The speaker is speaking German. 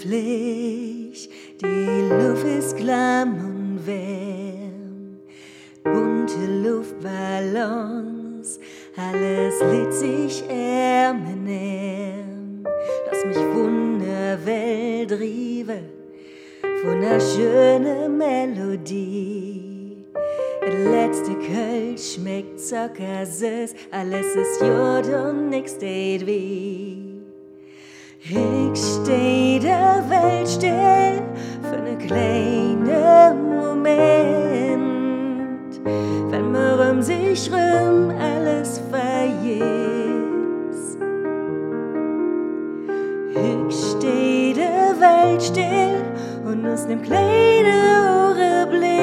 lieblich, die Luft ist klamm und warm. Bunte Luftballons, alles lädt sich ärmen. Lass mich von der Welt rive, von der schönen Melodie. Das letzte Kölsch schmeckt zuckersüß, alles ist Jod und nix steht wie. Ich steh der Welt still für ne kleine Moment, wenn mir um sich rum alles vergisst. Ich steh der Welt still und aus nem kleinen Augenblick